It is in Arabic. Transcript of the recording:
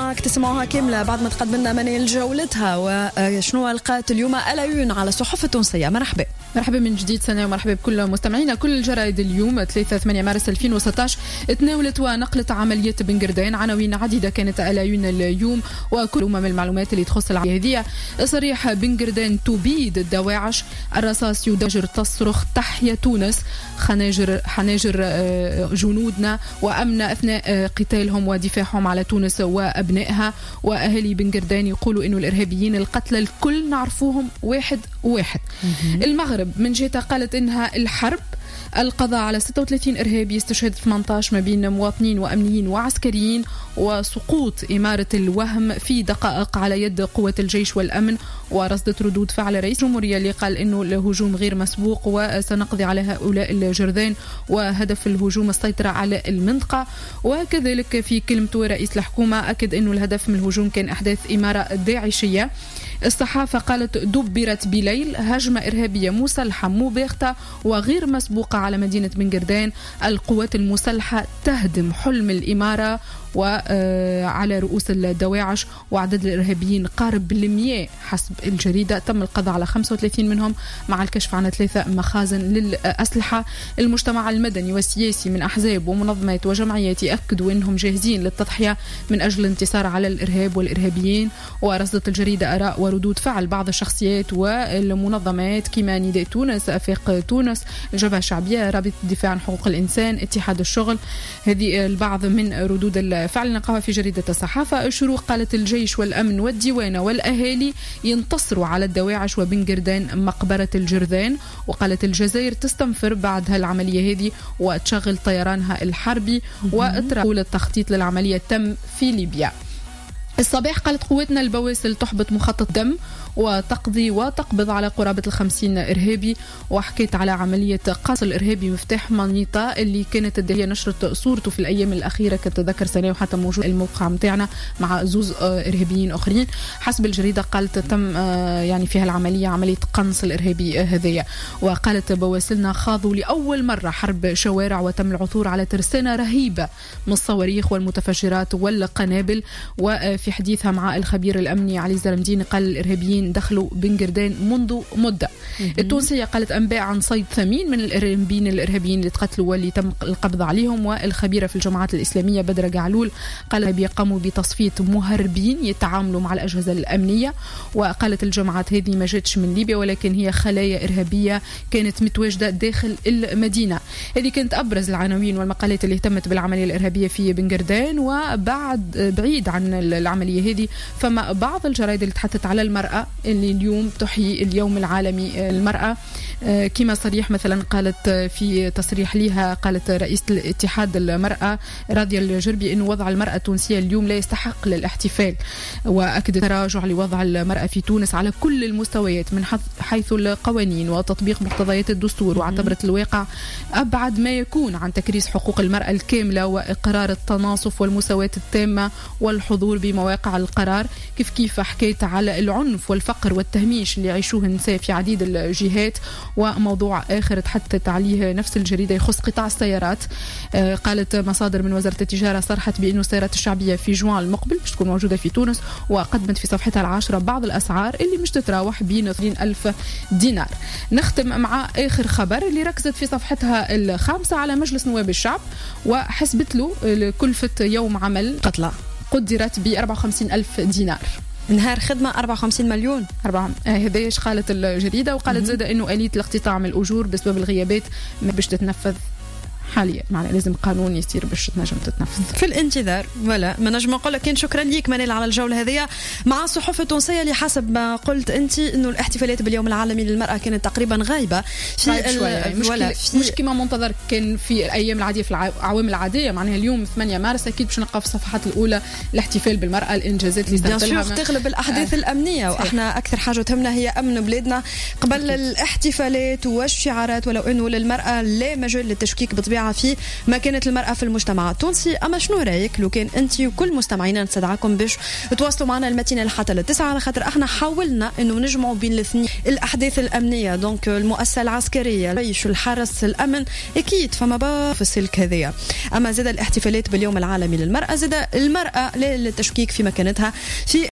راك تسمعوها كاملة بعد ما تقدم لنا منال جولتها وشنو لقات اليوم ألايون على الصحف التونسية. مرحبا من جديد سنة ومرحبا بكل مستمعينا. كل الجرائد اليوم 3-8 مارس 2016 تناولت ونقلت عملية بن قردين. عناوين عديدة كانت ألايون اليوم وكل من المعلومات اللي تخص العملية هذه. صريح بن قردين تبيد الدواعش، الرصاص يدجر تصرخ تحيا تونس، حناجر جنودنا وأمن أثناء قتالهم ودفاعهم على تونس وأبنائها. وأهالي بن قردين يقولوا إنه الإرهابيين القتلى الكل نعرفوهم واحد. المغرب من جهتها قالت إنها الحرب، القضاء على 36 إرهابي، استشهاد 18 ما بين مواطنين وأمنيين وعسكريين، وسقوط إمارة الوهم في دقائق على يد قوة الجيش والأمن، ورصدت ردود فعل رئيس الجمهورية اللي قال إنه الهجوم غير مسبوق وسنقضي على هؤلاء الجرذان، وهدف الهجوم السيطرة على المنطقة. وكذلك في كلمته رئيس الحكومة أكد إنه الهدف من الهجوم كان أحداث إمارة داعشية. الصحافة قالت دبرت بليل هجمة إرهابية مسلحة مباغتة وغير مسبوقة على مدينة بن قردين. القوات المسلحة تهدم حلم الإمارة وعلى رؤوس الدواعش، وعدد الإرهابيين قارب 100 حسب الجريدة. تم القضاء على 35 منهم مع الكشف عن 3 مخازن للأسلحة. المجتمع المدني والسياسي من أحزاب ومنظمات وجمعيات يأكدوا أنهم جاهزين للتضحية من أجل الانتصار على الإرهاب والإرهابيين. ورصدت الجريدة آراء وردود فعل بعض الشخصيات والمنظمات كما نداء تونس، أفاق تونس، الجبهة الشعبية، رابطة الدفاع عن حقوق الإنسان، اتحاد الشغل. هذه البعض من ردود الفعل نقاها في جريدة الصحافة. الشروق قالت الجيش والأمن والديوانة والأهالي ينتصروا على الدواعش وبن قردين مقبرة الجرذان. وقالت الجزائر تستنفر بعد هالعملية هذه وتشغل طيرانها الحربي، وأطول التخطيط للعملية تم في ليبيا. الصباح قالت قوتنا البواسل تحبط مخطط دم وتقضي وتقبض على قرابة 50 إرهابي. وحكيت على عملية قصف الإرهابي مفتاح منيطة اللي كانت الداهية نشرت صورته في الأيام الأخيرة، كتذكر سنة وحتى موجود الموقع متاعنا مع زوز إرهابيين آخرين. حسب الجريدة قالت تم يعني فيها العملية عملية قنص الإرهابي هذية. وقالت بواسلنا خاضوا لأول مرة حرب شوارع وتم العثور على ترسانة رهيبة من الصواريخ والمتفجرات والقنابل. وفي حديثها مع الخبير الأمني علي الزرمدين قال الإرهابيين دخلوا بن قردين منذ مدة. التونسية قالت أنباء عن صيد ثمين من الإرهابيين اللي تقتلوا واللي تم القبض عليهم. والخبيرة في الجماعات الإسلامية بدر جعلول قال بيقاموا بتصفية مهربين يتعاملوا مع الأجهزة الأمنية. وقالت الجماعات هذه ما جاتش من ليبيا ولكن هي خلايا إرهابية كانت متواجدة داخل المدينة. هذه كانت أبرز العناوين والمقالات اللي اهتمت بالعملية الإرهابية في بن قردين. بعيد عن العملية هذه فما بعض الجرائد اللي تحدثت على المرأة اللي اليوم تحيي اليوم العالمي المرأة. كما صريح مثلا قالت في تصريح لها، قالت رئيس الاتحاد المرأة راضية الجربي أنه وضع المرأة التونسية اليوم لا يستحق للاحتفال. وأكد تراجع لوضع المرأة في تونس على كل المستويات من حيث القوانين وتطبيق مقتضيات الدستور، واعتبرت الواقع أبعد ما يكون عن تكريس حقوق المرأة الكاملة وإقرار التناصف والمساواة التامة والحضور بمواقع القرار. كيف حكيت على العنف والفقر والتهميش اللي يعيشوه النساء في عديد الجهات. وموضوع آخر تحدثت عليه نفس الجريدة يخص قطاع السيارات. قالت مصادر من وزارة التجارة صرحت بأنه السيارات الشعبية في جوان المقبل باش تكون موجودة في تونس، وقدمت في صفحتها 10 بعض الأسعار اللي مش تتراوح بين 20,000 دينار. نختم مع آخر خبر اللي ركزت في صفحتها 5 على مجلس نواب الشعب وحسبت له كلفة يوم عمل قتلى قدرت ب 54,000 دينار. نهار خدمة 54 مليون. هذا ايش قالت الجريدة. وقالت زاد انه آلية الاقتطاع من الأجور بسبب الغيابات باش تتنفذ حاليا، معنى لازم قانون يصير باش تنجم تتنفذ. في الانتظار ولا ما نجم نقول لك شكرا ليك منال على الجولة هذه مع الصحف التونسية اللي حسب ما قلت انت انه الاحتفالات باليوم العالمي للمرأة كانت تقريبا غايبة مش كما منتظر كان في الايام العادية في العوامل العادية. معناها اليوم 8 مارس اكيد باش نلقى في الصفحات الاولى الاحتفال بالمرأة، الانجازات اللي استمتلها تغلب الاحداث الامنية. واحنا اكثر حاجة تهمنا هي امن بلادنا قبل الاحتفالات والشعارات، ولو انه للمرأة لا مجال للتشكيك بطبيعة بالطبيعة في مكانة المرأة في المجتمع التونسي. أما شنو رأيك لو كان أنت وكل مستمعينا نستدعاكم باش تواصلوا معنا المتينة حتى للتسعة، على خاطر احنا حاولنا انه نجمعوا بين الاثنين الاحداث الامنيه، دونك المؤسسه العسكريه، الجيش، الحرس، الامن، اكيد فما في السلك هذايا. اما زاد الاحتفالات باليوم العالمي للمراه، زاد المراه لا للتشكيك في مكانتها في